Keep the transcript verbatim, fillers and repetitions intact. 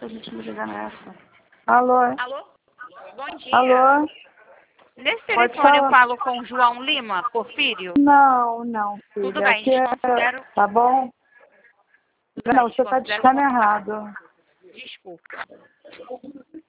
pra gente me ligar nessa. Alô? Alô? Bom dia. Alô? Nesse Pode telefone eu falar. falo com João Lima, Porfírio? Não, não, filha. Tudo bem, Aqui é... desconsidero... Tá bom? Tudo Não, bem, você tá desconsidero digitando contato. errado. Desculpa.